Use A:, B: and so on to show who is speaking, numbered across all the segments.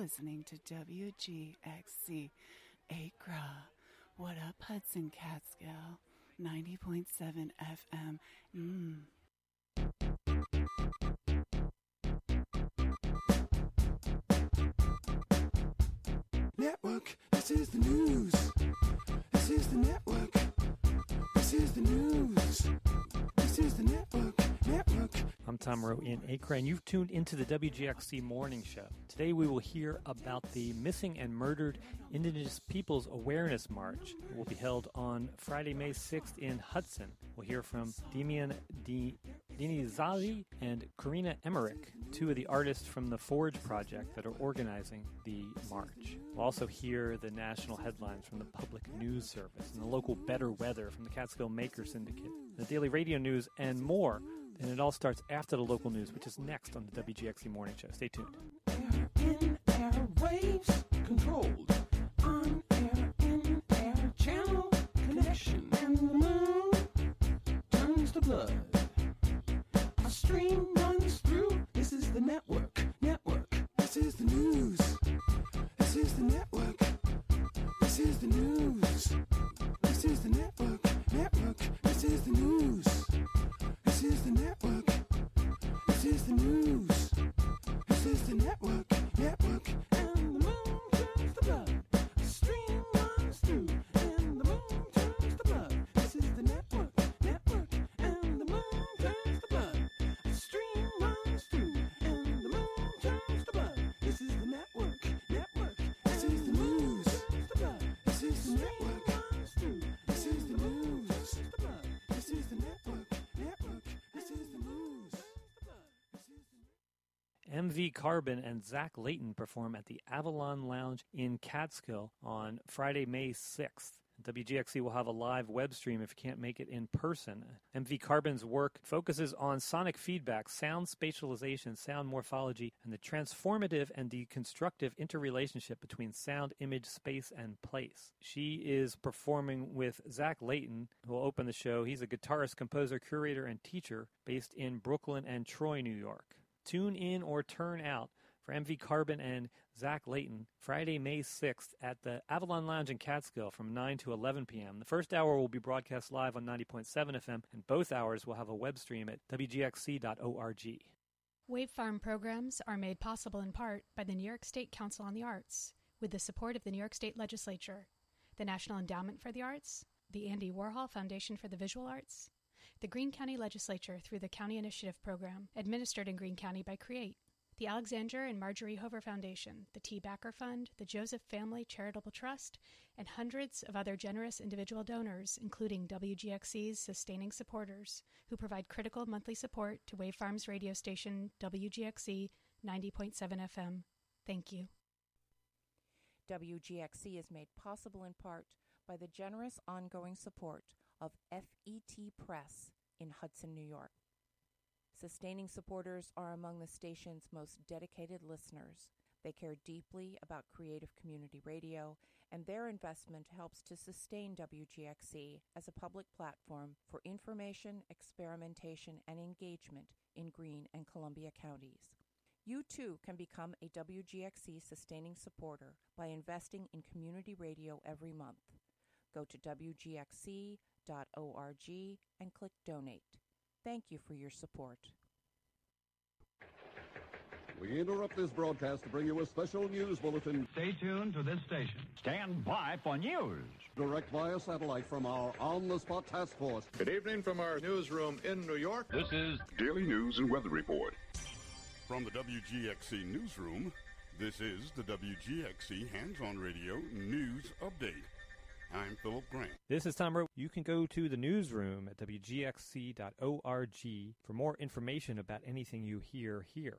A: listening to WGXC Acra. What up, Hudson Catskill? 90.7 FM.
B: Network, this is the news. This is the network. This is the news. This is the network.
C: I'm Tom Rowe in Acre, and you've tuned into the WGXC Morning Show. Today we will hear about the Missing and Murdered Indigenous Peoples Awareness March. It will be held on Friday, May 6th in Hudson. We'll hear from Demian Dinizali and Karina Emmerich, two of the artists from the Forge Project that are organizing the march. We'll also hear the national headlines from the Public News Service and the local Better Weather from the Catskill Maker Syndicate, the Daily Radio News, and more. And it all starts after the local news, which is next on the WGXC Morning Show. Stay tuned.
B: In air waves controlled. On air, in air channel connection. And the moon turns to blood. A stream runs through. This is the network. This is the news. This is the network. This is the news. This is the network. This is the news. This is the network. This is the news. This is the network. And the moon turns to blood. A stream runs through. And the moon turns to blood. This is the network. And the moon turns to blood. A stream runs through. And the moon turns to blood. This is the network. This is the news. This is the network. This is the news. This is the network. This is the news.
C: MV Carbon and Zach Layton perform at the Avalon Lounge in Catskill on Friday, May 6th. WGXC will have a live web stream if you can't make it in person. MV Carbon's work focuses on sonic feedback, sound spatialization, sound morphology, and the transformative and deconstructive interrelationship between sound, image, space, and place. She is performing with Zach Layton, who will open the show. He's a guitarist, composer, curator, and teacher based in Brooklyn and Troy, New York. Tune in or turn out for MV Carbon and Zach Layton, Friday, May 6th at the Avalon Lounge in Catskill from 9 to 11 p.m. The first hour will be broadcast live on 90.7 FM, and both hours will have a web stream at wgxc.org.
D: Wave Farm programs are made possible in part by the New York State Council on the Arts, with the support of the New York State Legislature, the National Endowment for the Arts, the Andy Warhol Foundation for the Visual Arts, the Greene County Legislature through the County Initiative Program, administered in Greene County by CREATE, the Alexander and Marjorie Hover Foundation, the T. Backer Fund, the Joseph Family Charitable Trust, and hundreds of other generous individual donors, including WGXC's sustaining supporters, who provide critical monthly support to Wave Farm's radio station WGXC 90.7 FM. Thank you.
E: WGXC is made possible in part by the generous ongoing support of FET Press in Hudson, New York. Sustaining supporters are among the station's most dedicated listeners. They care deeply about creative community radio, and their investment helps to sustain WGXC as a public platform for information, experimentation, and engagement in Greene and Columbia counties. You too can become a WGXC sustaining supporter by investing in community radio every month. Go to WGXC.org and click Donate. Thank you for your support.
F: We interrupt this broadcast to bring you a special news bulletin.
G: Stay tuned to this station. Stand by for news.
F: Direct via satellite from our on-the-spot task force.
H: Good evening from our newsroom in New York.
G: This is
I: Daily News and Weather Report.
J: From the WGXC Newsroom, this is the WGXC Hands-On Radio News Update. I'm Philip Grant.
C: This is Tom Rowe. You can go to the newsroom at wgxc.org for more information about anything you hear here.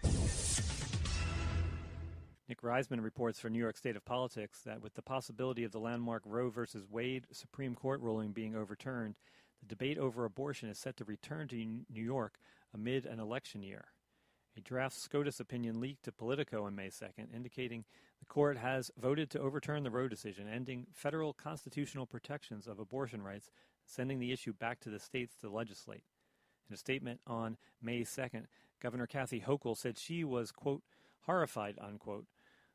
C: Nick Reisman reports for New York State of Politics that with the possibility of the landmark Roe v. Wade Supreme Court ruling being overturned, the debate over abortion is set to return to New York amid an election year. A draft SCOTUS opinion leaked to Politico on May 2nd, indicating the court has voted to overturn the Roe decision, ending federal constitutional protections of abortion rights, sending the issue back to the states to legislate. In a statement on May 2nd, Governor Kathy Hochul said she was, quote, horrified, unquote,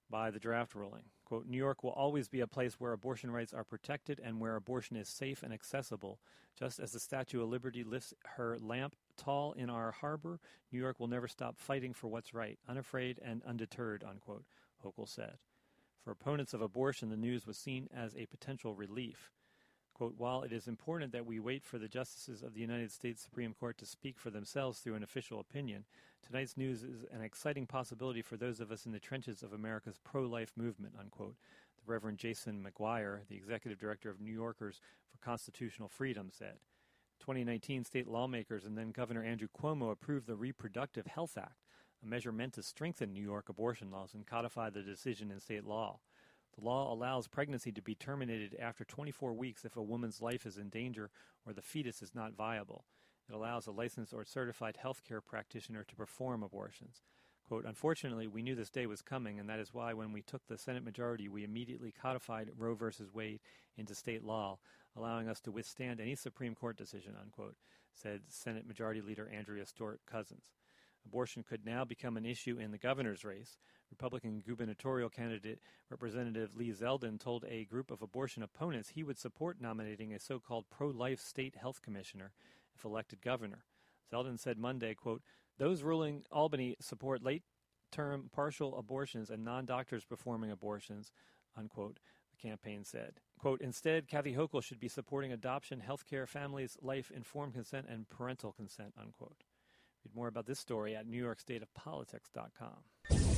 C: by the draft ruling. Quote, New York will always be a place where abortion rights are protected and where abortion is safe and accessible. Just as the Statue of Liberty lifts her lamp tall in our harbor, New York will never stop fighting for what's right, unafraid and undeterred, unquote, Hochul said. For opponents of abortion, the news was seen as a potential relief. Quote, while it is important that we wait for the justices of the United States Supreme Court to speak for themselves through an official opinion, tonight's news is an exciting possibility for those of us in the trenches of America's pro-life movement, unquote, the Reverend Jason McGuire, the executive director of New Yorkers for Constitutional Freedom, said. In 2019, state lawmakers and then Governor Andrew Cuomo approved the Reproductive Health Act, a measure meant to strengthen New York abortion laws and codify the decision in state law. The law allows pregnancy to be terminated after 24 weeks if a woman's life is in danger or the fetus is not viable. It allows a licensed or certified healthcare practitioner to perform abortions. Quote, unfortunately, we knew this day was coming, and that is why when we took the Senate majority, we immediately codified Roe v. Wade into state law, allowing us to withstand any Supreme Court decision, unquote, said Senate Majority Leader Andrea Stewart-Cousins. Abortion could now become an issue in the governor's race. Republican gubernatorial candidate Representative Lee Zeldin told a group of abortion opponents he would support nominating a so-called pro-life state health commissioner if elected governor. Zeldin said Monday, quote, those ruling Albany support late-term partial abortions and non-doctors performing abortions, unquote, the campaign said. Quote, instead, Kathy Hochul should be supporting adoption, health care, families, life, informed consent, and parental consent, unquote. Read more about this story at NewYorkStateOfPolitics.com.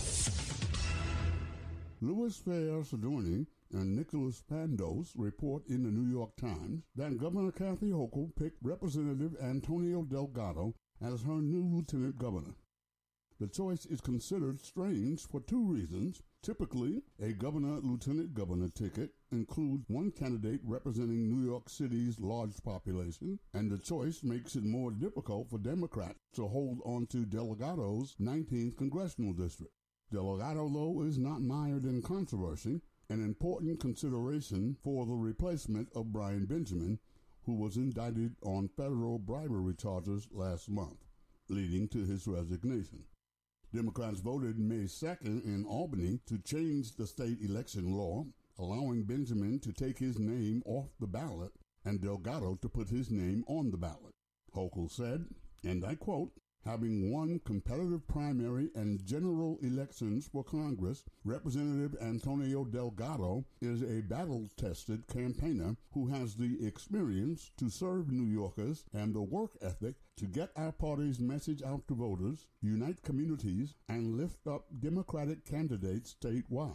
J: Louis Fair-Sidorny and Nicholas Pandos report in the New York Times that Governor Kathy Hochul picked Representative Antonio Delgado as her new lieutenant governor. The choice is considered strange for two reasons. Typically, a governor-lieutenant governor ticket includes one candidate representing New York City's large population, and the choice makes it more difficult for Democrats to hold on to Delgado's 19th congressional district. Delgado, though, is not mired in controversy, an important consideration for the replacement of Brian Benjamin, who was indicted on federal bribery charges last month, leading to his resignation. Democrats voted May 2nd in Albany to change the state election law, allowing Benjamin to take his name off the ballot and Delgado to put his name on the ballot. Hochul said, and I quote, having won competitive primary and general elections for Congress, Representative Antonio Delgado is a battle-tested campaigner who has the experience to serve New Yorkers and the work ethic to get our party's message out to voters, unite communities, and lift up Democratic candidates statewide.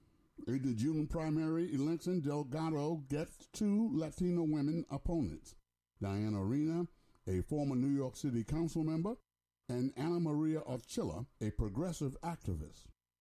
J: In the June primary election, Delgado gets two Latino women opponents, Diana Rena, a former New York City council member, and Ana Maria Archila, a progressive activist.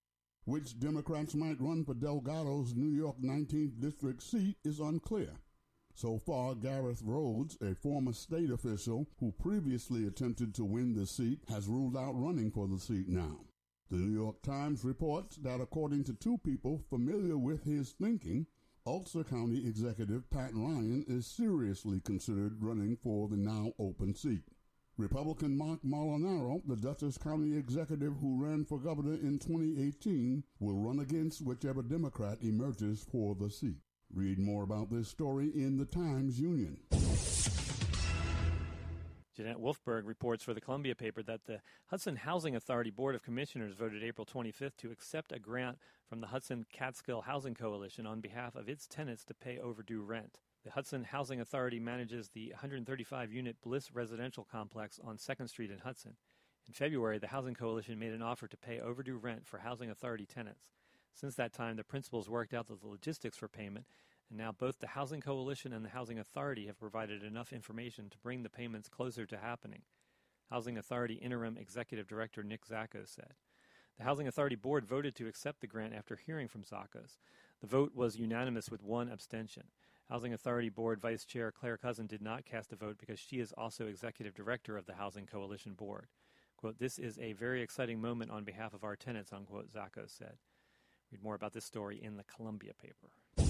J: Which Democrats might run for Delgado's New York 19th district seat is unclear. So far, Gareth Rhodes, a former state official who previously attempted to win the seat, has ruled out running for the seat now. The New York Times reports that according to two people familiar with his thinking, Ulster County Executive Pat Ryan is seriously considered running for the now open seat. Republican Mark Molinaro, the Dutchess County executive who ran for governor in 2018, will run against whichever Democrat emerges for the seat. Read more about this story in the Times-Union.
C: Jeanette Wolfberg reports for the Columbia paper that the Hudson Housing Authority Board of Commissioners voted April 25th to accept a grant from the Hudson Catskill Housing Coalition on behalf of its tenants to pay overdue rent. The Hudson Housing Authority manages the 135-unit Bliss residential complex on 2nd Street in Hudson. In February, the Housing Coalition made an offer to pay overdue rent for Housing Authority tenants. Since that time, the principals worked out the logistics for payment, and now both the Housing Coalition and the Housing Authority have provided enough information to bring the payments closer to happening. Housing Authority Interim Executive Director Nick Zackos said. The Housing Authority Board voted to accept the grant after hearing from Zackos. The vote was unanimous with one abstention. Housing Authority Board Vice Chair Claire Cousin did not cast a vote because she is also Executive Director of the Housing Coalition Board. Quote, this is a very exciting moment on behalf of our tenants, unquote, Zackos said. Read more about this story in the Columbia paper.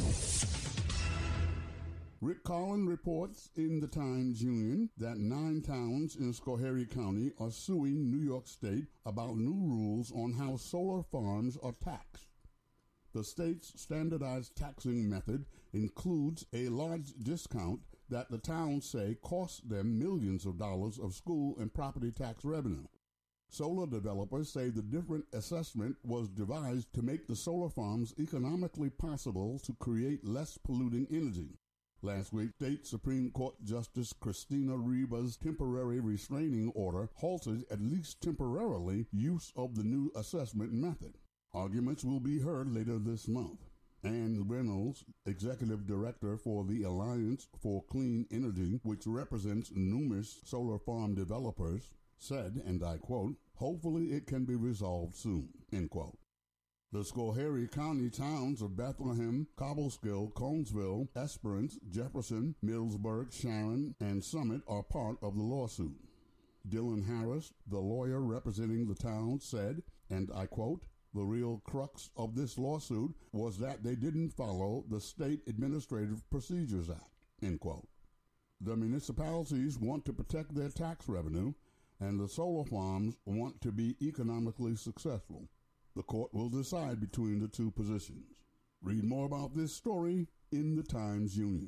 J: Rick Collin reports in the Times-Union that 9 towns in Schoharie County are suing New York State about new rules on how solar farms are taxed. The state's standardized taxing method includes a large discount that the towns say costs them millions of dollars of school and property tax revenue. Solar developers say the different assessment was devised to make the solar farms economically possible to create less polluting energy. Last week, State Supreme Court Justice Christina Riva's temporary restraining order halted, at least temporarily, use of the new assessment method. Arguments will be heard later this month. Ann Reynolds, Executive Director for the Alliance for Clean Energy, which represents numerous solar farm developers, said, and I quote, "Hopefully it can be resolved soon," end quote. The Schoharie County towns of Bethlehem, Cobleskill, Conesville, Esperance, Jefferson, Millsburg, Sharon, and Summit are part of the lawsuit. Dylan Harris, the lawyer representing the town, said, and I quote, "The real crux of this lawsuit was that they didn't follow the State Administrative Procedures Act," end quote. The municipalities want to protect their tax revenue, and the solar farms want to be economically successful. The court will decide between the two positions. Read more about this story in the Times-Union.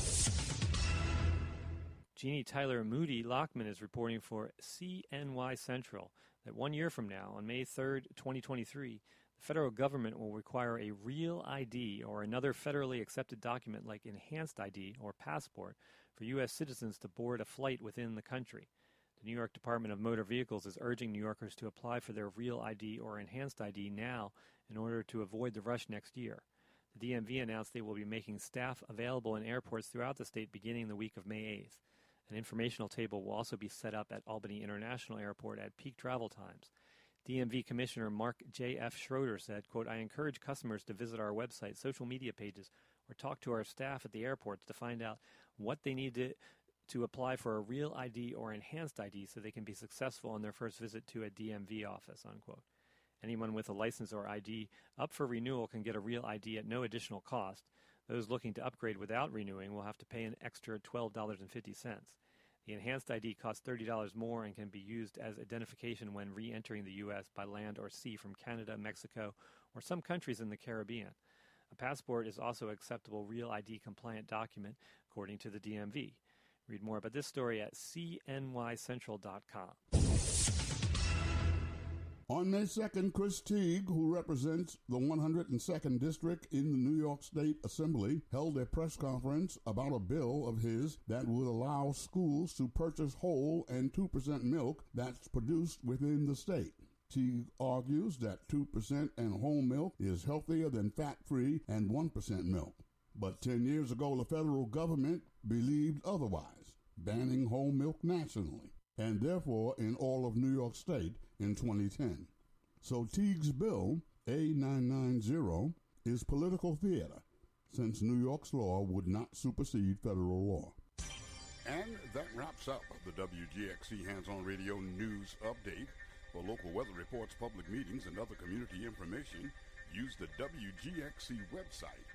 C: Jeannie Tyler Moody Lockman is reporting for CNY Central that 1 year from now, on May 3rd, 2023, the federal government will require a real ID or another federally accepted document like enhanced ID or passport for U.S. citizens to board a flight within the country. The New York Department of Motor Vehicles is urging New Yorkers to apply for their real ID or enhanced ID now in order to avoid the rush next year. The DMV announced they will be making staff available in airports throughout the state beginning the week of May 8th. An informational table will also be set up at Albany International Airport at peak travel times. DMV Commissioner Mark J.F. Schroeder said, quote, "I encourage customers to visit our website, social media pages, or talk to our staff at the airports to find out what they need to apply for a real ID or enhanced ID so they can be successful on their first visit to a DMV office," unquote. Anyone with a license or ID up for renewal can get a real ID at no additional cost. Those looking to upgrade without renewing will have to pay an extra $12.50. The enhanced ID costs $30 more and can be used as identification when re-entering the U.S. by land or sea from Canada, Mexico, or some countries in the Caribbean. A passport is also an acceptable real ID compliant document, according to the DMV. Read more about this story at cnycentral.com.
J: On May 2nd, Chris Teague, who represents the 102nd District in the New York State Assembly, held a press conference about a bill of his that would allow schools to purchase whole and 2% milk that's produced within the state. Teague argues that 2% and whole milk is healthier than fat-free and 1% milk. But 10 years ago, the federal government believed otherwise, banning whole milk nationally, and therefore in all of New York State in 2010. So Teague's bill, A990, is political theater, since New York's law would not supersede federal law.
I: And that wraps up the WGXC Hands-On Radio News Update. For local weather reports, public meetings, and other community information, use the WGXC website,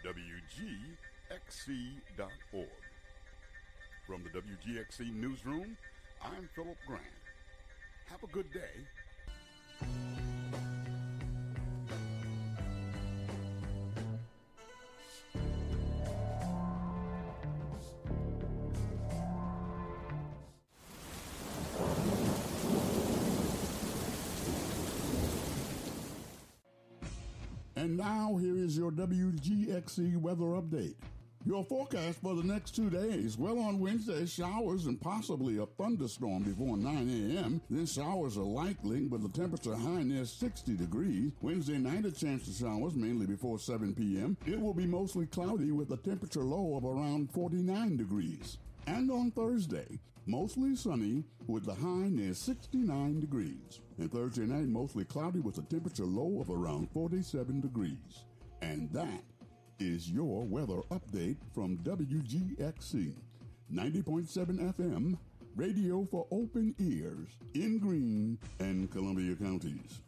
I: WGXC.org. From the WGXC Newsroom, I'm Philip Grant. Have a good day.
J: And now, here is your WGXC weather update. Your forecast for the next 2 days. Well, on Wednesday, showers and possibly a thunderstorm before 9 a.m. Then showers are likely with the temperature high near 60 degrees. Wednesday night, a chance of showers, mainly before 7 p.m. It will be mostly cloudy with a temperature low of around 49 degrees. And on Thursday, mostly sunny with the high near 69 degrees. And Thursday night, mostly cloudy with a temperature low of around 47 degrees. And that is your weather update from WGXC 90.7 FM, radio for open ears in Greene and Columbia counties.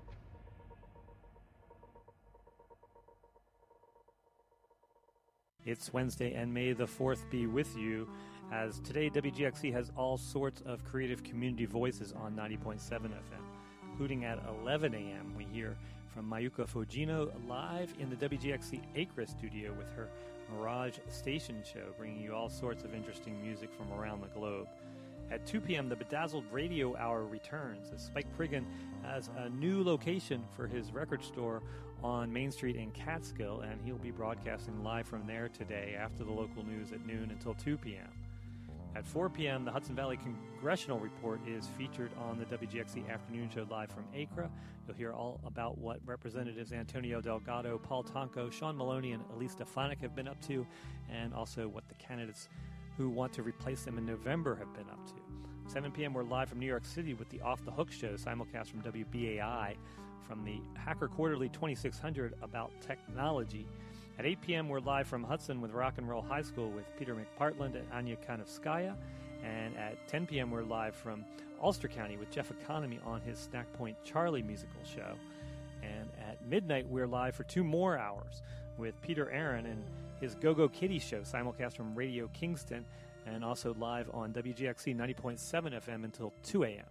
C: It's Wednesday, and may the 4th be with you, as today WGXC has all sorts of creative community voices on 90.7 FM. including at 11 a.m. We hear from Mayuka Fujino live in the WGXC Acra studio with her Mirage Station show, bringing you all sorts of interesting music from around the globe. At 2 p.m., the Bedazzled Radio Hour returns as Spike Priggen has a new location for his record store on Main Street in Catskill, and he'll be broadcasting live from there today after the local news at noon until 2 p.m. At 4 p.m., the Hudson Valley Congressional Report is featured on the WGXC Afternoon Show live from Acra. You'll hear all about what Representatives Antonio Delgado, Paul Tonko, Sean Maloney, and Elise Stefanik have been up to, and also what the candidates who want to replace them in November have been up to. 7 p.m., we're live from New York City with the Off the Hook Show, simulcast from WBAI from the Hacker Quarterly 2600 about technology. At 8 p.m., we're live from Hudson with Rock and Roll High School with Peter McPartland and Anya Kanovskaya. And at 10 p.m., we're live from Ulster County with Jeff Economy on his Snack Point Charlie musical show. And at midnight, we're live for 2 more hours with Peter Aaron and his Go-Go Kitty show, simulcast from Radio Kingston, and also live on WGXC 90.7 FM until 2 a.m.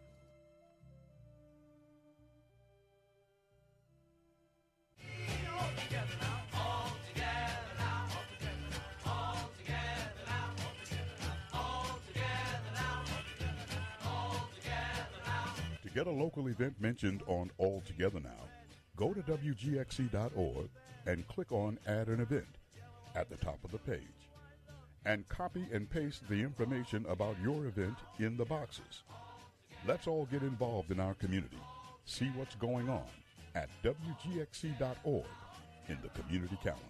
I: To get a local event mentioned on All Together Now, go to WGXC.org and click on Add an Event at the top of the page. And copy and paste the information about your event in the boxes. Let's all get involved in our community. See what's going on at WGXC.org in the community calendar.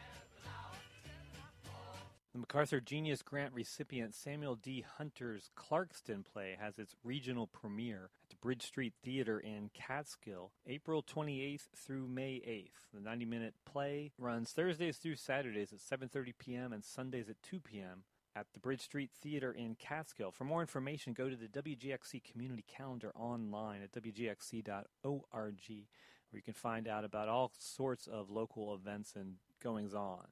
C: The MacArthur Genius Grant recipient Samuel D. Hunter's Clarkston play has its regional premiere at the Bridge Street Theater in Catskill, April 28th through May 8th. The 90-minute play runs Thursdays through Saturdays at 7:30 p.m. and Sundays at 2 p.m. at the Bridge Street Theater in Catskill. For more information, go to the WGXC Community Calendar online at wgxc.org, where you can find out about all sorts of local events and goings-on.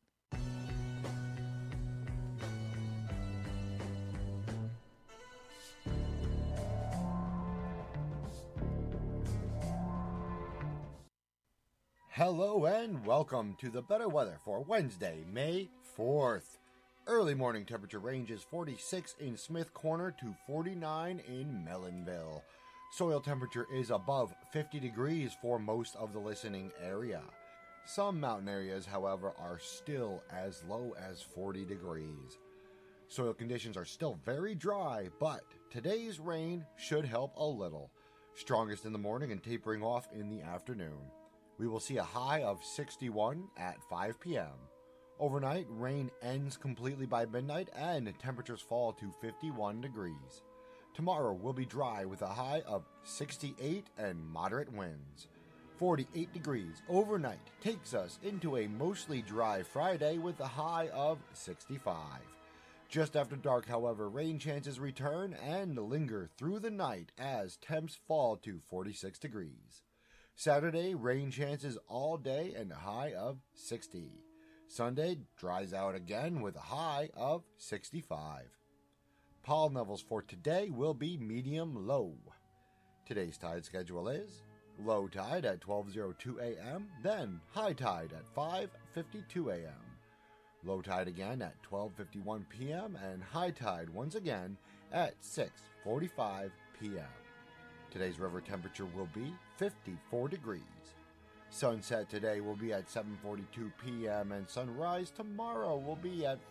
K: Hello and welcome to the better weather for Wednesday, May 4th. Early morning temperature ranges 46 in Smith Corner to 49 in Melonville. Soil temperature is above 50 degrees for most of the listening area. Some mountain areas, however, are still as low as 40 degrees. Soil conditions are still very dry, but today's rain should help a little. Strongest in the morning and tapering off in the afternoon. We will see a high of 61 at 5 p.m. Overnight, rain ends completely by midnight and temperatures fall to 51 degrees. Tomorrow will be dry with a high of 68 and moderate winds. 48 degrees overnight takes us into a mostly dry Friday with a high of 65. Just after dark, however, rain chances return and linger through the night as temps fall to 46 degrees. Saturday, rain chances all day and a high of 60. Sunday dries out again with a high of 65. Pollen levels for today will be medium-low. Today's tide schedule is low tide at 12:02 a.m., then high tide at 5:52 a.m. Low tide again at 12:51 p.m., and high tide once again at 6:45 p.m. Today's river temperature will be 54 degrees. Sunset today will be at 7:42 p.m. and sunrise tomorrow will be at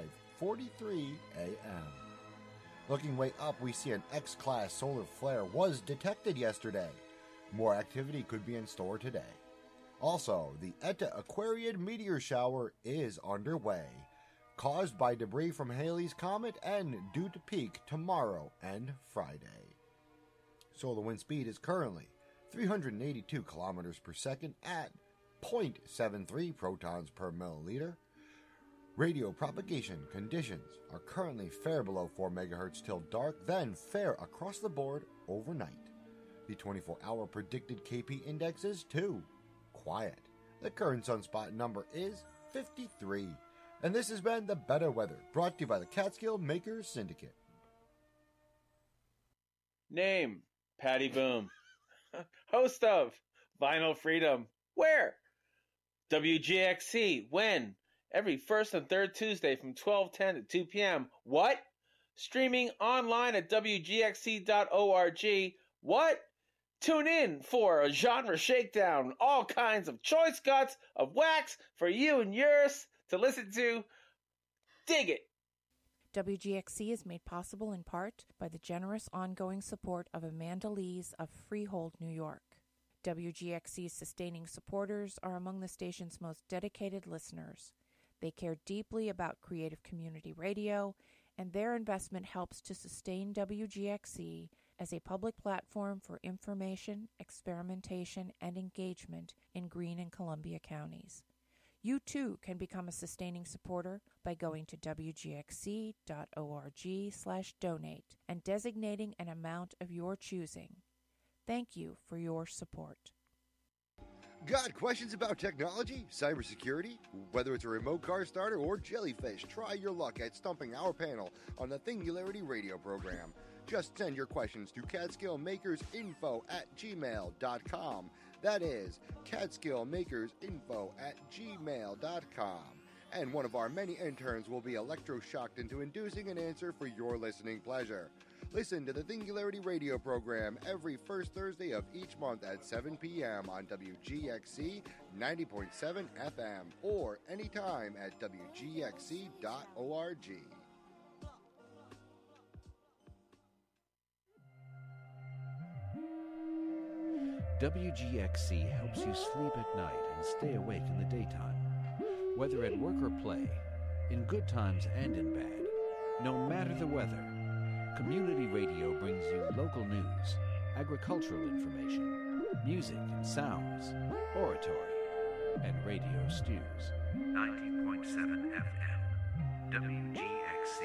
K: 5:43 a.m. Looking way up, we see an X-class solar flare was detected yesterday. More activity could be in store today. Also, the Eta Aquariid meteor shower is underway, caused by debris from Halley's Comet and due to peak tomorrow and Friday. Solar wind speed is currently 382 kilometers per second at 0.73 protons per milliliter. Radio propagation conditions are currently fair below 4 megahertz till dark, then fair across the board overnight. The 24-hour predicted KP index is 2. Quiet. The current sunspot number is 53. And this has been The Better Weather, brought to you by the Catskill Makers Syndicate.
L: Name, Patty Boom. Host of Vinyl Freedom. Where? WGXC. When? Every first and third Tuesday from 12:10 to 2 p.m. What? Streaming online at WGXC.org. What? Tune in for a genre shakedown. All kinds of choice cuts of wax for you and yours to listen to. Dig it.
E: WGXC is made possible in part by the generous ongoing support of Amanda Lees of Freehold, New York. WGXC's sustaining supporters are among the station's most dedicated listeners. They care deeply about creative community radio, and their investment helps to sustain WGXC as a public platform for information, experimentation, and engagement in Greene and Columbia counties. You too can become a sustaining supporter by going to wgxc.org/donate and designating an amount of your choosing. Thank you for your support.
K: Got questions about technology, cybersecurity? Whether it's a remote car starter or jellyfish, try your luck at stumping our panel on the Thingularity radio program. Just send your questions to catskillmakersinfo@gmail.com. That is catskillmakersinfo@gmail.com. And one of our many interns will be electroshocked into inducing an answer for your listening pleasure. Listen to the Thingularity radio program every first Thursday of each month at 7 p.m. on WGXC 90.7 FM or anytime at WGXC.org.
M: WGXC helps you sleep at night and stay awake in the daytime. Whether at work or play, in good times and in bad, no matter the weather, community radio brings you local news, agricultural information, music and sounds, oratory, and radio stews. 90.7 FM, WGXC.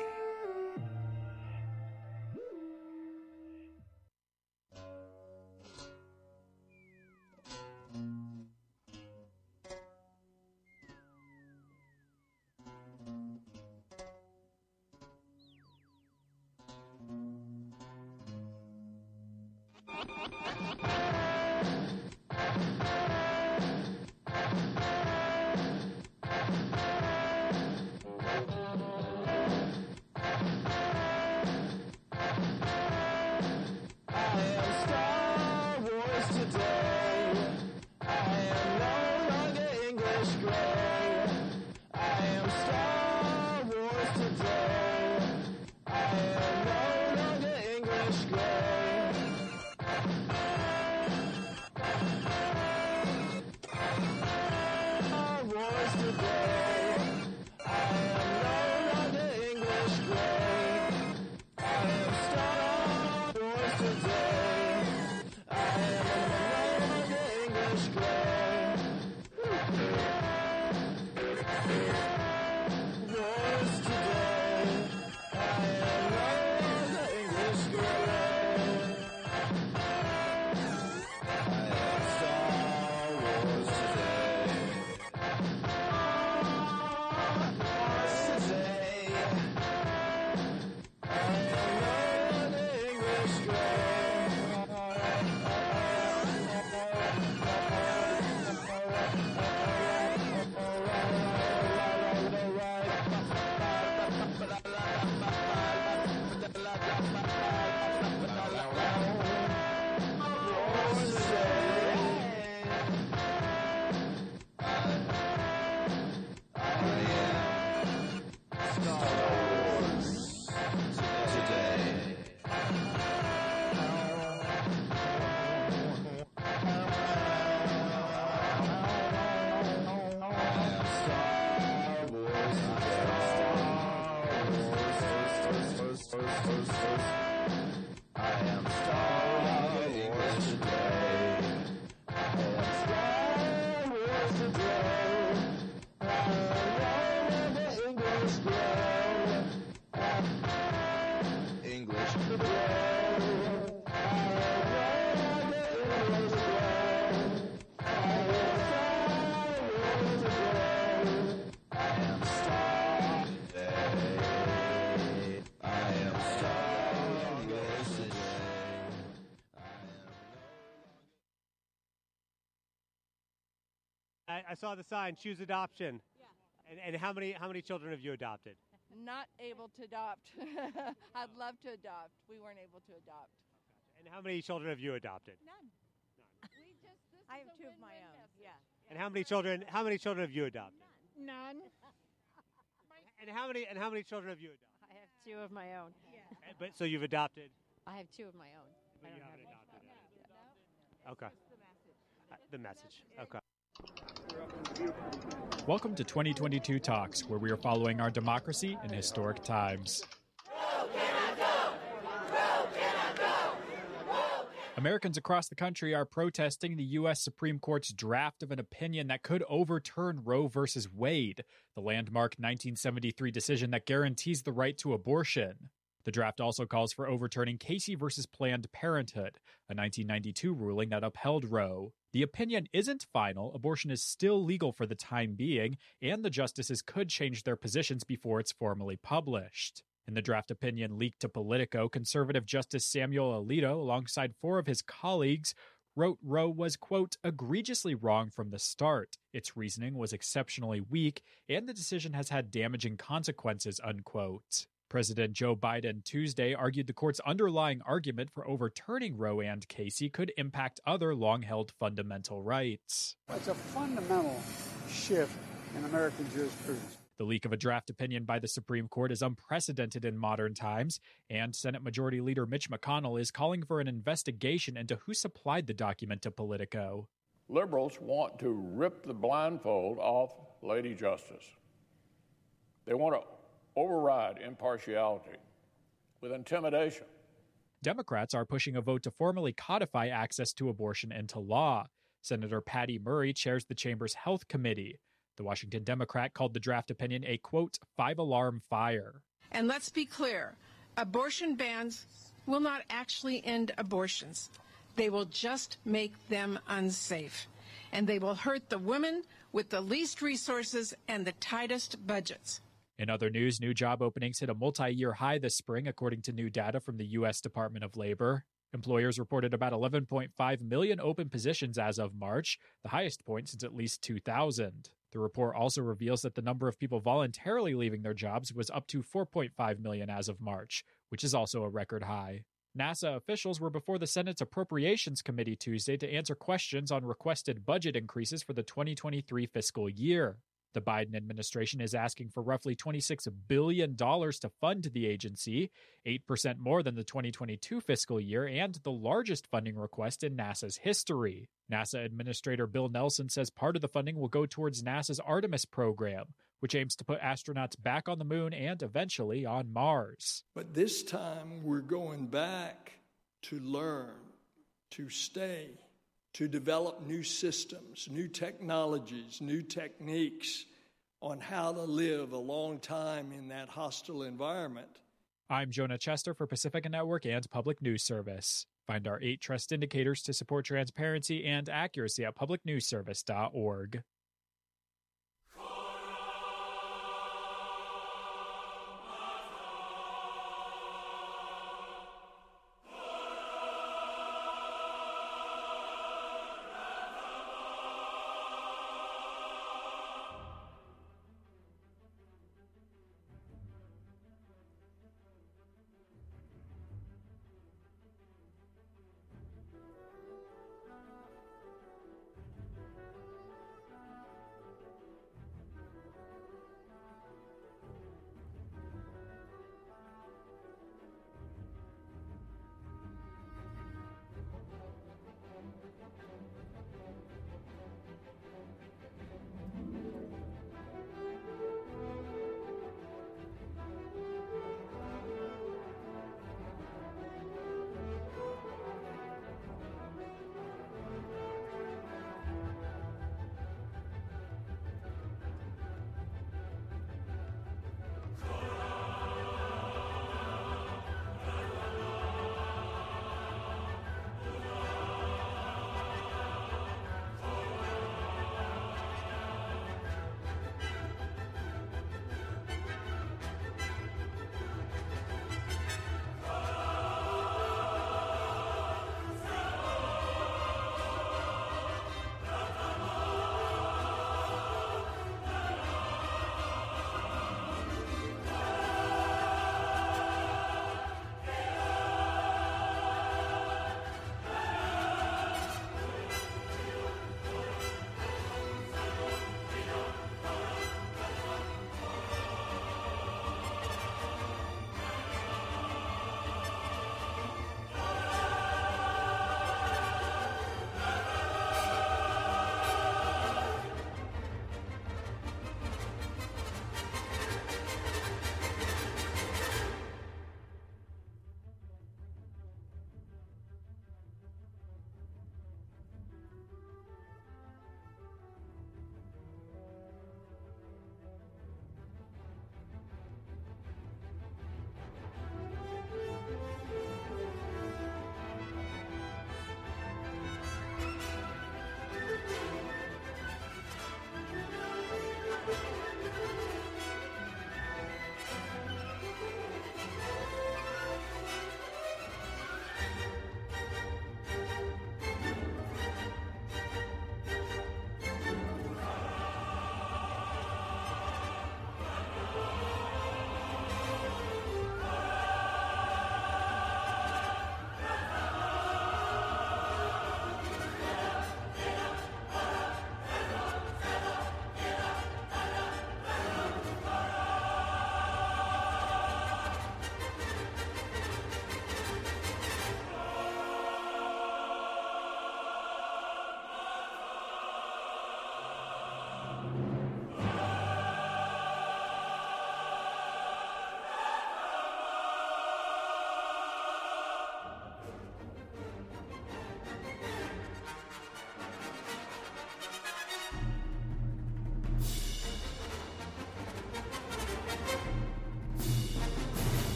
N: saw the sign, choose adoption. Yeah. And how many children have you adopted?
O: Not able to adopt. I'd love to adopt. We weren't able to adopt.
N: And how many children have you adopted?
O: None. I have two of my own. Yeah.
N: And how many children have you adopted?
O: None.
N: And how many children have you adopted?
O: I have two of my own. Yeah.
N: But so you've adopted?
O: I have two of my own.
N: But you haven't adopted yet. Okay. The message. Okay.
P: Welcome to 2022 Talks, where we are following our democracy in historic times. Americans across the country are protesting the U.S. Supreme Court's draft of an opinion that could overturn Roe v. Wade, the landmark 1973 decision that guarantees the right to abortion. The draft also calls for overturning Casey v. Planned Parenthood, a 1992 ruling that upheld Roe. The opinion isn't final, abortion is still legal for the time being, and the justices could change their positions before it's formally published. In the draft opinion leaked to Politico, conservative Justice Samuel Alito, alongside four of his colleagues, wrote Roe was, quote, egregiously wrong from the start. Its reasoning was exceptionally weak, and the decision has had damaging consequences, unquote. President Joe Biden Tuesday argued the court's underlying argument for overturning Roe and Casey could impact other long-held fundamental rights.
Q: It's a fundamental shift in American jurisprudence.
P: The leak of a draft opinion by the Supreme Court is unprecedented in modern times, and Senate Majority Leader Mitch McConnell is calling for an investigation into who supplied the document to Politico.
R: Liberals want to rip the blindfold off Lady Justice. They want to override impartiality with intimidation.
P: Democrats are pushing a vote to formally codify access to abortion into law. Senator Patty Murray chairs the chamber's Health Committee. The Washington Democrat called the draft opinion a, quote, five-alarm fire.
S: And let's be clear, abortion bans will not actually end abortions. They will just make them unsafe. And they will hurt the women with the least resources and the tightest budgets.
P: In other news, new job openings hit a multi-year high this spring, according to new data from the U.S. Department of Labor. Employers reported about 11.5 million open positions as of March, the highest point since at least 2000. The report also reveals that the number of people voluntarily leaving their jobs was up to 4.5 million as of March, which is also a record high. NASA officials were before the Senate's Appropriations Committee Tuesday to answer questions on requested budget increases for the 2023 fiscal year. The Biden administration is asking for roughly $26 billion to fund the agency, 8% more than the 2022 fiscal year, and the largest funding request in NASA's history. NASA Administrator Bill Nelson says part of the funding will go towards NASA's Artemis program, which aims to put astronauts back on the moon and eventually on Mars.
T: But this time we're going back to learn, to stay, to develop new systems, new technologies, new techniques on how to live a long time in that hostile environment.
P: I'm Jonah Chester for Pacifica Network and Public News Service. Find our 8 trust indicators to support transparency and accuracy at publicnewsservice.org.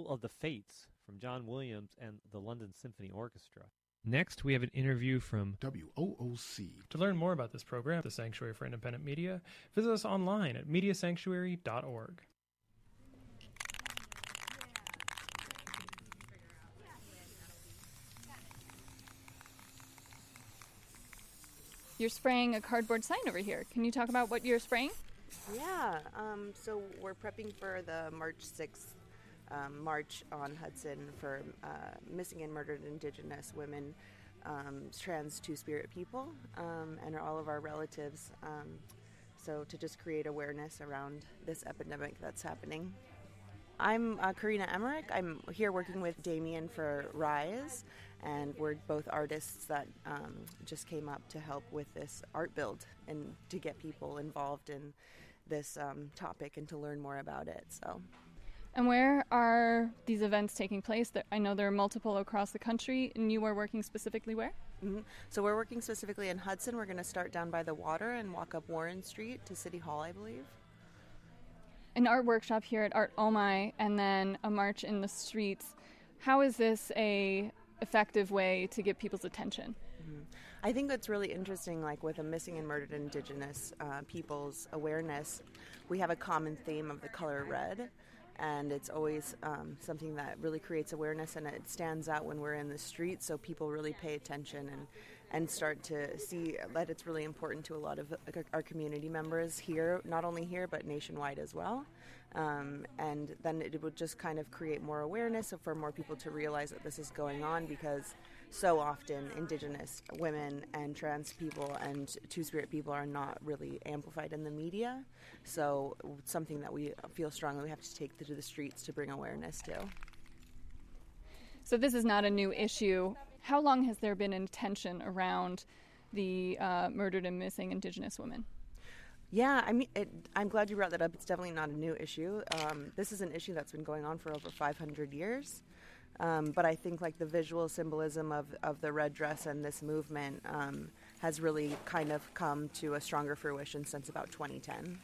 C: Battle of the Fates from John Williams and the London Symphony Orchestra. Next, we have an interview from
J: WOOC.
U: To learn more about this program, the Sanctuary for Independent Media, visit us online at mediasanctuary.org.
V: You're spraying a cardboard sign over here. Can you talk about what you're spraying?
W: Yeah, so we're prepping for the March 6th march on Hudson for missing and murdered Indigenous women, trans Two-Spirit people, and all of our relatives. So to just create awareness around this epidemic that's happening. I'm Karina Emmerich. I'm here working with Damien for Rise, and we're both artists that just came up to help with this art build and to get people involved in this topic and to learn more about it. So.
V: And where are these events taking place? I know there are multiple across the country, and you are working specifically where?
W: Mm-hmm. So we're working specifically in Hudson. We're going to start down by the water and walk up Warren Street to City Hall, I believe.
V: An art workshop here at Art Omai, and then a march in the streets. How is this a effective way to get people's attention?
W: Mm-hmm. I think that's really interesting, like with a missing and murdered Indigenous people's awareness, we have a common theme of the color red. And it's always something that really creates awareness, and it stands out when we're in the street, so people really pay attention and start to see that it's really important to a lot of our community members here, not only here, but nationwide as well. And then it would just kind of create more awareness for more people to realize that this is going on, because so often Indigenous women and trans people and Two-Spirit people are not really amplified in the media. So something that we feel strongly we have to take to the streets to bring awareness to.
V: So this is not a new issue. How long has there been attention around the murdered and missing Indigenous women?
W: Yeah, I mean, I'm glad you brought that up. It's definitely not a new issue. This is an issue that's been going on for over 500 years. But I think like the visual symbolism of the red dress and this movement has really kind of come to a stronger fruition since about 2010.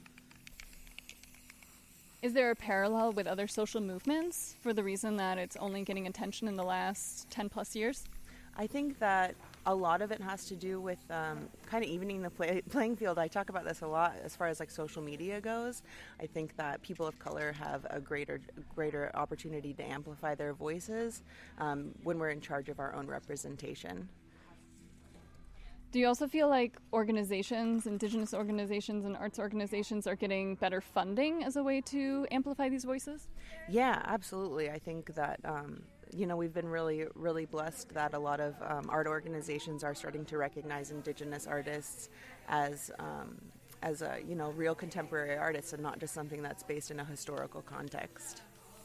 V: Is there a parallel with other social movements for the reason that it's only getting attention in the last 10 plus years?
W: I think that a lot of it has to do with kind of evening the playing field. I talk about this a lot as far as like social media goes. I think that people of color have a greater opportunity to amplify their voices when we're in charge of our own representation.
V: Do you also feel like organizations, Indigenous organizations and arts organizations are getting better funding as a way to amplify these voices?
W: Yeah, absolutely. I think that we've been really, really blessed that a lot of art organizations are starting to recognize Indigenous artists as real contemporary artists and not just something that's based in a historical context.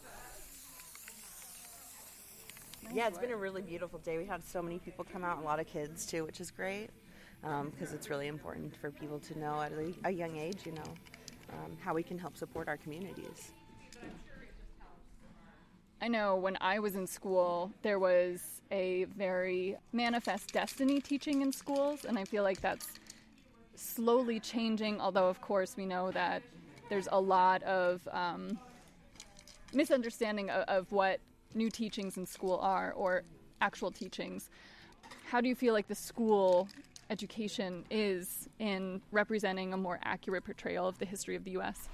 W: Yeah, it's been a really beautiful day. We had so many people come out, a lot of kids too, which is great because it's really important for people to know at a young age, how we can help support our communities.
V: I know when I was in school, there was a very manifest destiny teaching in schools, and I feel like that's slowly changing, although of course we know that there's a lot of misunderstanding of what new teachings in school are or actual teachings. How do you feel like the school education is in representing a more accurate portrayal of the history of the U.S.?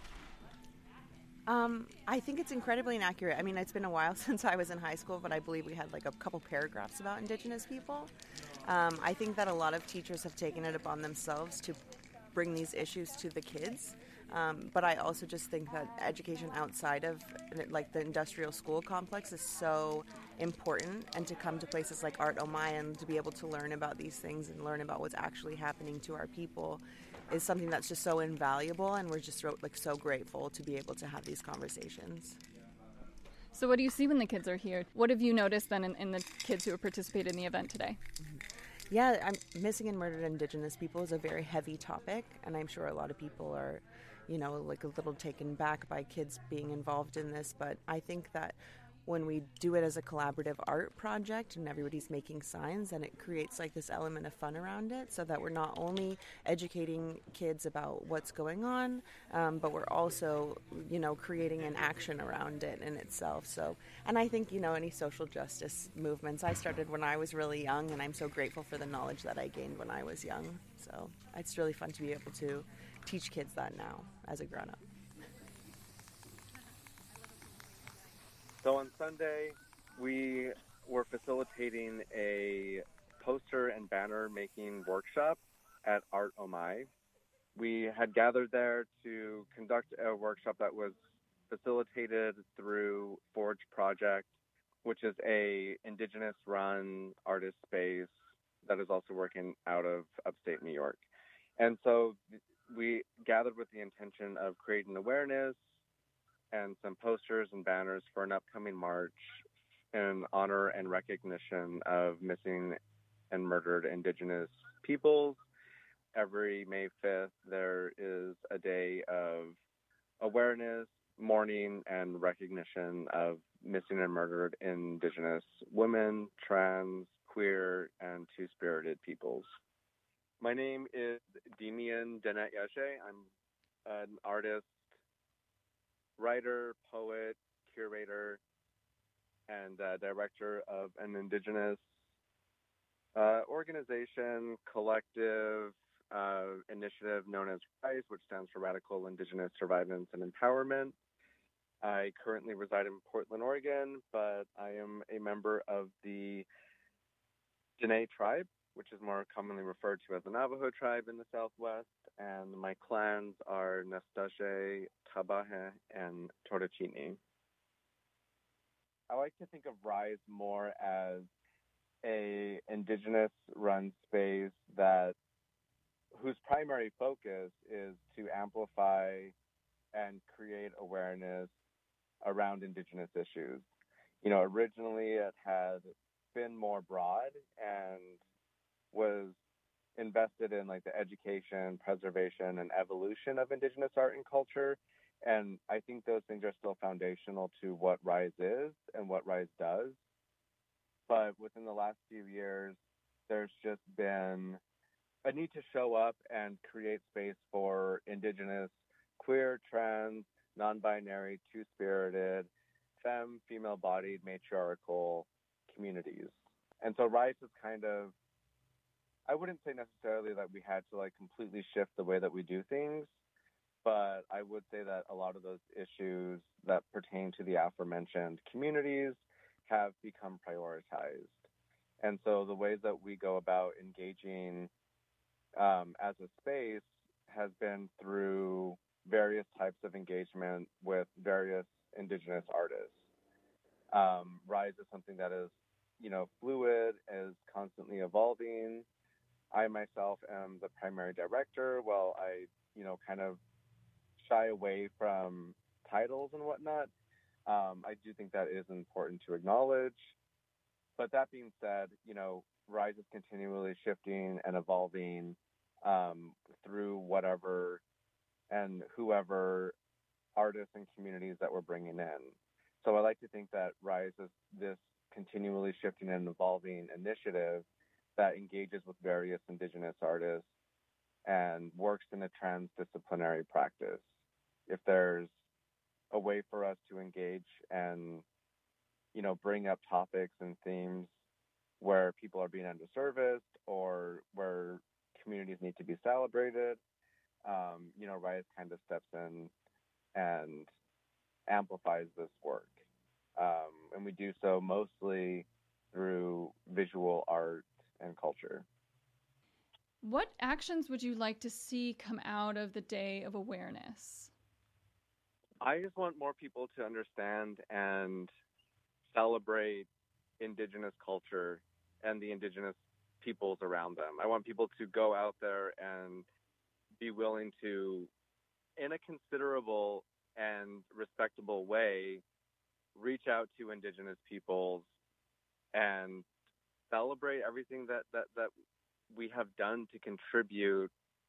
W: I think it's incredibly inaccurate. I mean, it's been a while since I was in high school, but I believe we had like a couple paragraphs about Indigenous people. I think that a lot of teachers have taken it upon themselves to bring these issues to the kids. But I also just think that education outside of like the industrial school complex is so important, and to come to places like Art Omai and to be able to learn about these things and learn about what's actually happening to our people is something that's just so invaluable, and we're just so grateful to be able to have these conversations.
V: So what do you see when the kids are here? What have you noticed then in the kids who have participated in the event today?
W: Yeah, missing and murdered Indigenous people is a very heavy topic, and I'm sure a lot of people are like a little taken back by kids being involved in this, but I think that when we do it as a collaborative art project and everybody's making signs, and it creates like this element of fun around it, so that we're not only educating kids about what's going on, but we're also, creating an action around it in itself. So, and I think, any social justice movements, I started when I was really young, and I'm so grateful for the knowledge that I gained when I was young. So it's really fun to be able to teach kids that now as a grown-up.
A: So on Sunday, we were facilitating a poster and banner making workshop at Art Omai. We had gathered there to conduct a workshop that was facilitated through Forge Project, which is a Indigenous-run artist space that is also working out of upstate New York. And so we gathered with the intention of creating awareness and some posters and banners for an upcoming march in honor and recognition of missing and murdered Indigenous peoples. Every May 5th, there is a day of awareness, mourning, and recognition of missing and murdered Indigenous women, trans, queer, and two-spirited peoples. My name is Demian Denet Yashe. I'm an artist, writer, poet, curator, and director of an Indigenous organization, collective, initiative known as RISE, which stands for Radical Indigenous Survivance and Empowerment. I currently reside in Portland, Oregon, but I am a member of the Diné tribe, which is more commonly referred to as the Navajo tribe in the Southwest, and my clans are Nestache, Tabahe, and Torachini. I like to think of RISE more as a Indigenous-run space whose primary focus is to amplify and create awareness around Indigenous issues. Originally it had been more broad and was invested in like the education, preservation, and evolution of Indigenous art and culture. And I think those things are still foundational to what RISE is and what RISE does. But within the last few years, there's just been a need to show up and create space for Indigenous, queer, trans, non-binary, two-spirited, femme, female-bodied, matriarchal communities. And so RISE is kind of, I wouldn't say necessarily that we had to like completely shift the way that we do things, but I would say that a lot of those issues that pertain to the aforementioned communities have become prioritized. And so the ways that we go about engaging as a space has been through various types of engagement with various Indigenous artists. RISE is something that is, fluid, is constantly evolving. I myself am the primary director. While I, kind of shy away from titles and whatnot, I do think that is important to acknowledge. But that being said, RISE is continually shifting and evolving through whatever and whoever artists and communities that we're bringing in. So I like to think that RISE is this continually shifting and evolving initiative that engages with various Indigenous artists and works in a transdisciplinary practice. If there's a way for us to engage and, bring up topics and themes where people are being underserviced or where communities need to be celebrated, RISE kind of steps in and amplifies this work. And we do so mostly through visual art and culture.
V: What actions would you like to see come out of the Day of Awareness?
A: I just want more people to understand and celebrate Indigenous culture and the Indigenous peoples around them. I want people to go out there and be willing to, in a considerable and respectable way, reach out to Indigenous peoples and celebrate everything that we have done to contribute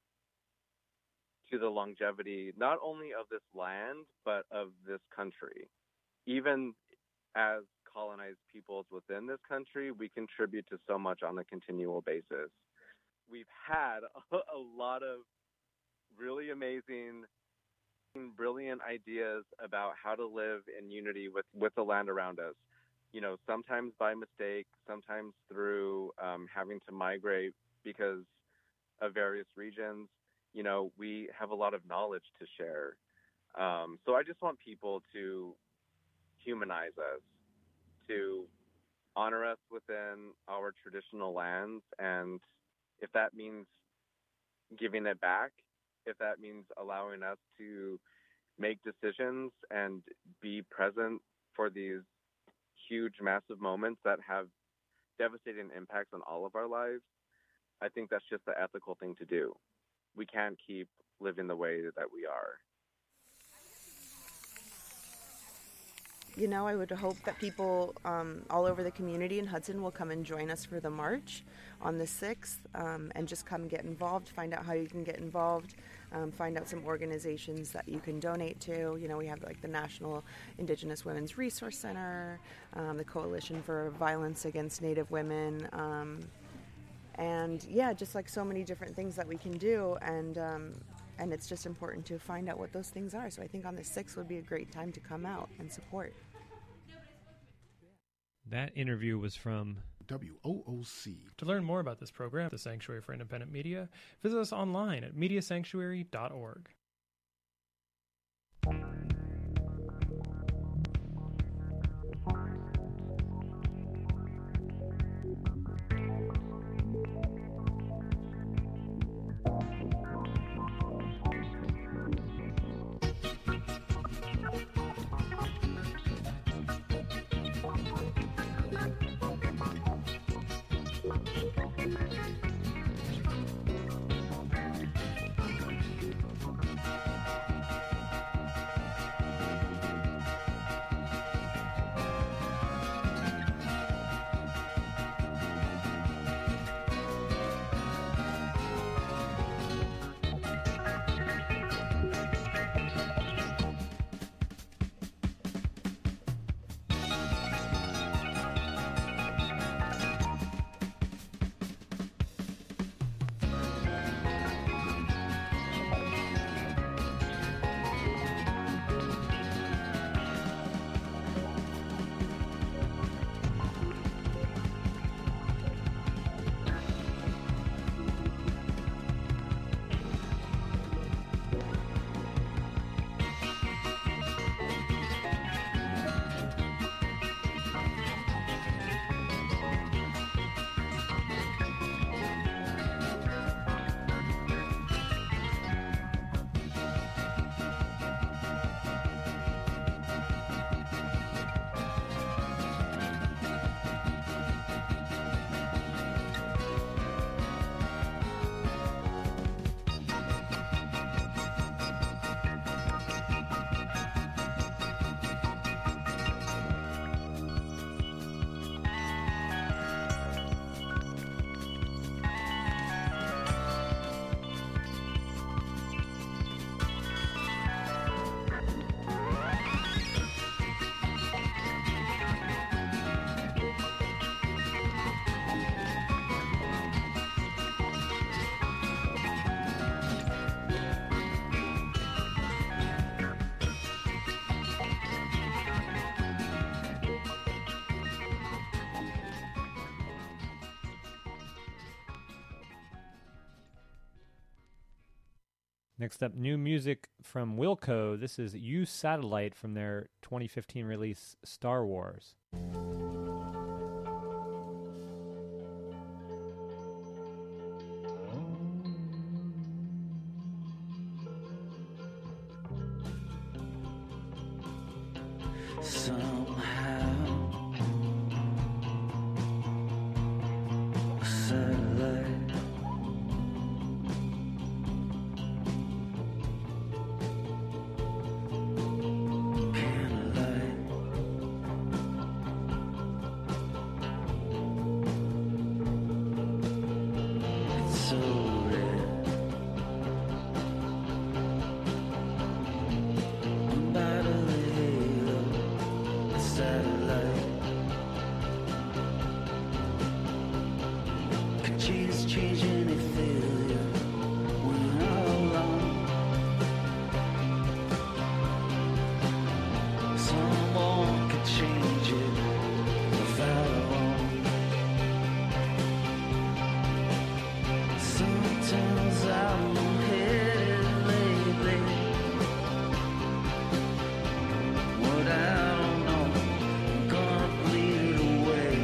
A: to the longevity, not only of this land, but of this country. Even as colonized peoples within this country, we contribute to so much on a continual basis. We've had a lot of really amazing, brilliant ideas about how to live in unity with the land around us. You know, sometimes by mistake, sometimes through having to migrate because of various regions. You know, we have a lot of knowledge to share. So I just want people to humanize us, to honor us within our traditional lands. And if that means giving it back, if that means allowing us to make decisions and be present for these huge, massive moments that have devastating impacts on all of our lives, I think that's just the ethical thing to do. We can't keep living the way that we are.
W: You know, I would hope that people all over the community in Hudson will come and join us for the march on the 6th and just come get involved, find out how you can get involved, find out some organizations that you can donate to. You know, we have like the National Indigenous Women's Resource Center, the Coalition for Violence Against Native Women, and yeah, just like so many different things that we can do. And it's just important to find out what those things are. So I think on the 6th would be a great time to come out and support.
C: That interview was from
J: WOOC.
U: To learn more about this program, the Sanctuary for Independent Media, visit us online at mediasanctuary.org.
C: Next up, new music from Wilco. This is You Satellite from their 2015 release, Star Wars.
B: could change any failure when all alone. Someone could change it without a warning. Sometimes I'm headed lately. What I don't know, I'm gonna bleed away,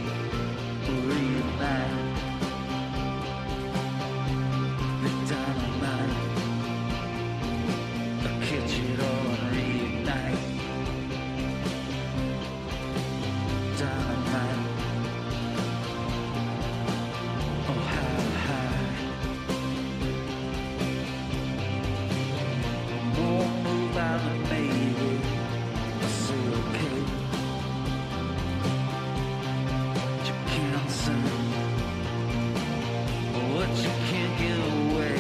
B: reunite. The dynamite, I'll catch it all and reunite. Dynamite, oh how high. Won't move out of maybe, I say okay. But you can't say what you can't get away.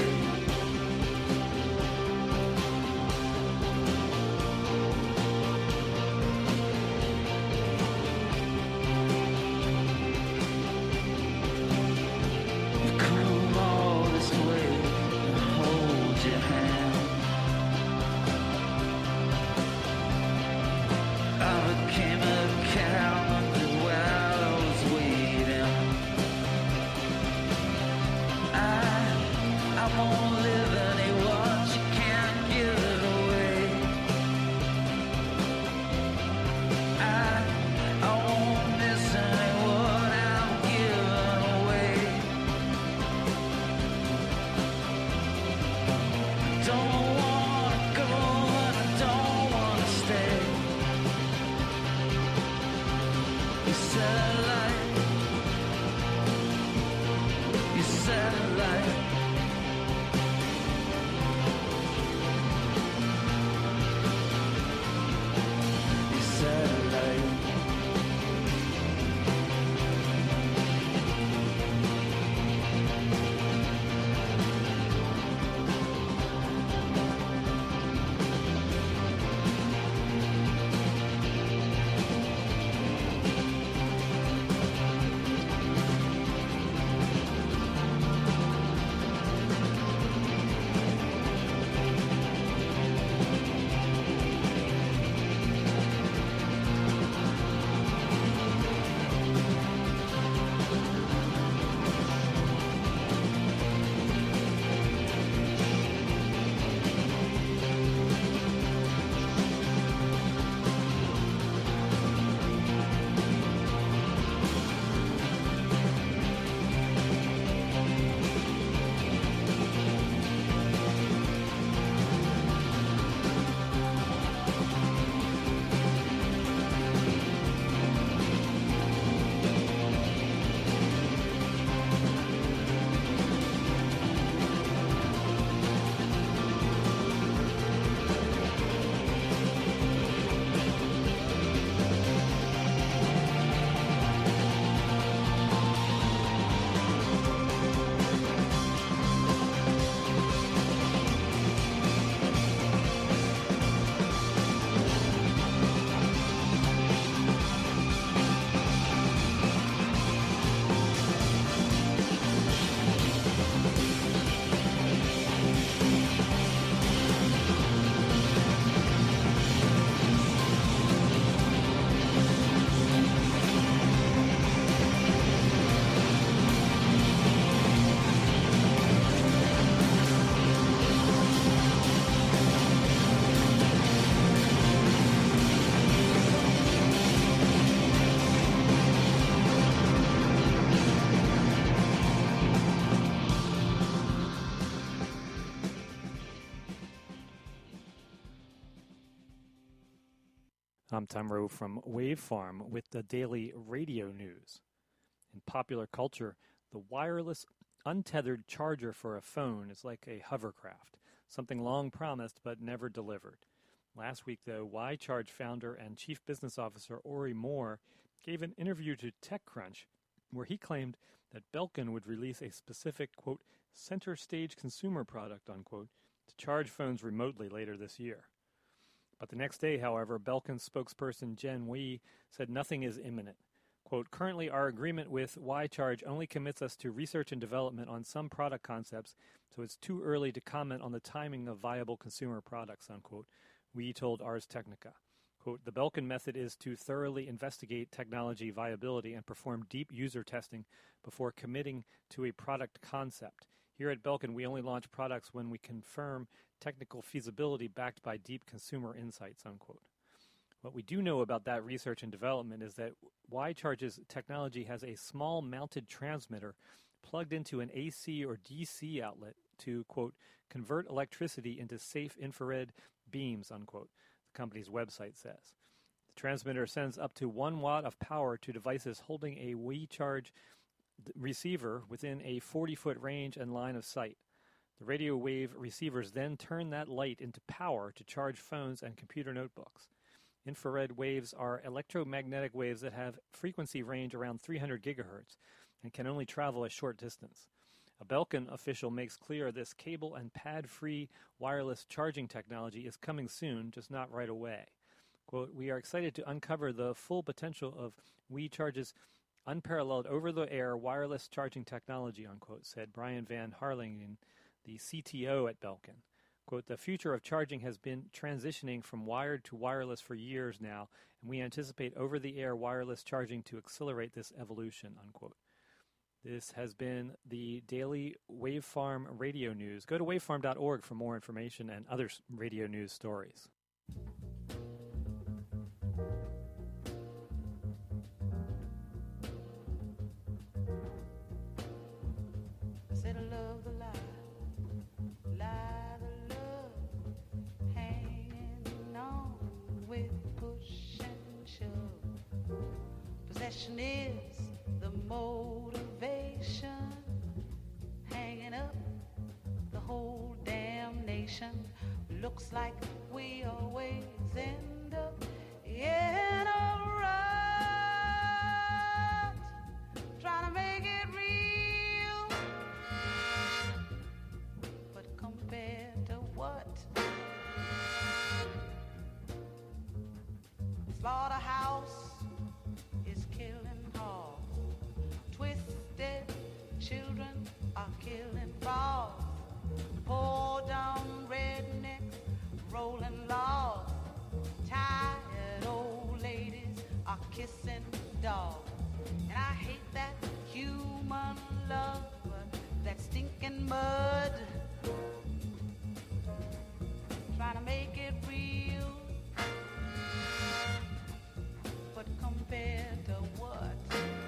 B: You've come all this way to hold your hand. I became a coward while I was waiting. I won't live anyone, you can't give it away. I won't miss anyone I'm giving away. I don't wanna go and I don't wanna stay. You satellite, you satellite. You satellite.
C: I'm Tom Rowe from Wave Farm with the daily radio news. In popular culture, the wireless, untethered charger for a phone is like a hovercraft, something long promised but never delivered. Last week, though, YCharge founder and chief business officer Ori Moore gave an interview to TechCrunch where he claimed that Belkin would release a specific, quote, center stage consumer product, unquote, to charge phones remotely later this year. But the next day, however, Belkin's spokesperson Jen Wee said nothing is imminent. Quote, currently our agreement with Y-Charge only commits us to research and development on some product concepts, so it's too early to comment on the timing of viable consumer products, unquote, we told Ars Technica. Quote, the Belkin method is to thoroughly investigate technology viability and perform deep user testing before committing to a product concept. Here at Belkin, we only launch products when we confirm technical feasibility backed by deep consumer insights, unquote. What we do know about that research and development is that Y-Charge's technology has a small mounted transmitter plugged into an AC or DC outlet to, quote, convert electricity into safe infrared beams, unquote, the company's website says. The transmitter sends up to 1 watt of power to devices holding a Y-Charge receiver within a 40-foot range and line of sight. The radio wave receivers then turn that light into power to charge phones and computer notebooks. Infrared waves are electromagnetic waves that have frequency range around 300 gigahertz and can only travel a short distance. A Belkin official makes clear this cable and pad-free wireless charging technology is coming soon, just not right away. Quote, we are excited to uncover the full potential of Y-Charge's unparalleled over-the-air wireless charging technology, unquote, said Brian Van Harlingen, the CTO at Belkin. Quote, the future of charging has been transitioning from wired to wireless for years now, and we anticipate over-the-air wireless charging to accelerate this evolution, unquote. This has been the daily Wavefarm radio news. Go to wavefarm.org for more information and other radio news stories.
B: Said I love the lie the love, hanging on with push and shove. Possession is the motivation, hanging up the whole damn nation. Looks like we always end up in a rut, trying to make it real. But compared to what? Slaughterhouse is killing hard. Twisted children are killing frogs. Poor dumb rednecks rolling logs. Tired old ladies are kissing dogs. And I hate that human love, that stinking mud. Trying to make it real. But compared to what?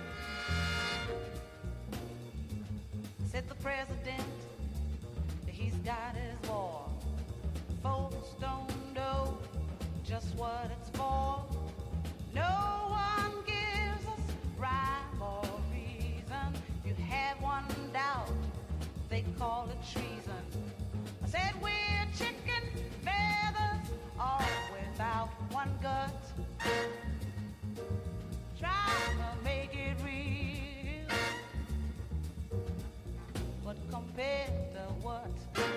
B: Said the president, he's got his war. Folks don't know just what it's for. No one gives us rhyme or reason. If you have one doubt, they call it treason. I said we're chicken feathers, all without one gut. Trying to make it real, but compared to what?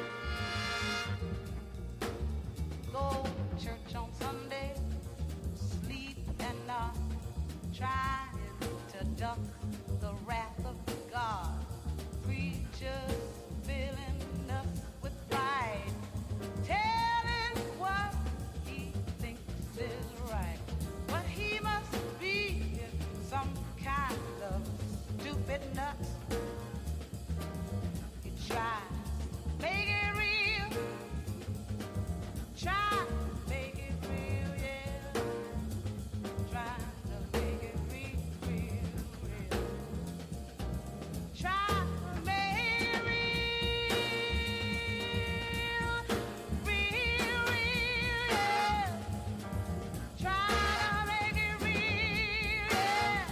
B: Go to church on Sunday, sleep and not trying to duck the wrath of God. Preachers filling us with pride, telling what he thinks is right. But he must be some kind of stupid nut. He tries to make it real. Try to make it real, yeah. Try to make it real, real, real. Try to make it real, real, real, yeah. Try to make it real, yeah.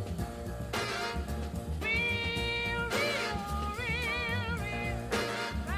B: Real, real, real, real.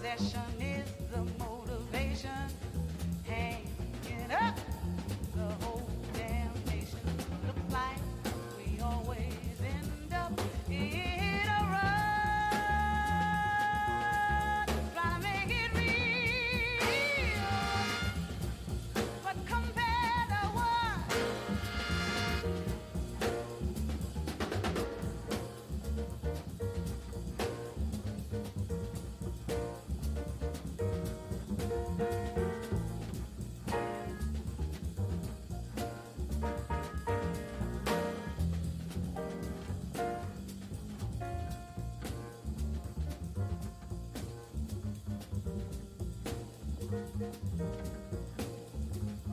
B: possession is the motivation. Hanging up the whole damn nation. Looks like we always end up in a rut. Trying to make it real, but compared to what?